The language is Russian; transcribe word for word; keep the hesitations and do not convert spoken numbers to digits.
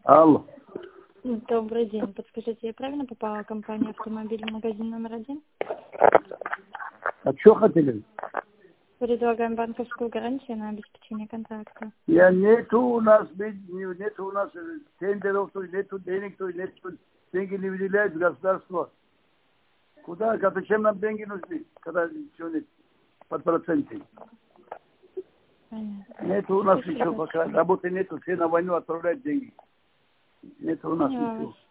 Алло. Добрый день. Подскажите, я правильно попала в компанию «Автомобиль» в магазин номер один? А что хотели? Предлагаем банковскую гарантию на обеспечение контракта. Я нету у нас, нету у нас тендеров, то есть нету денег, то есть нету, деньги не выделяет государство. Куда, зачем нам деньги нужны, когда ничего нет под проценты? Понятно. Нету у нас Спасибо ничего пока, работы нету, все на войну отправляют деньги. Нету у нас Поняла ничего. вас.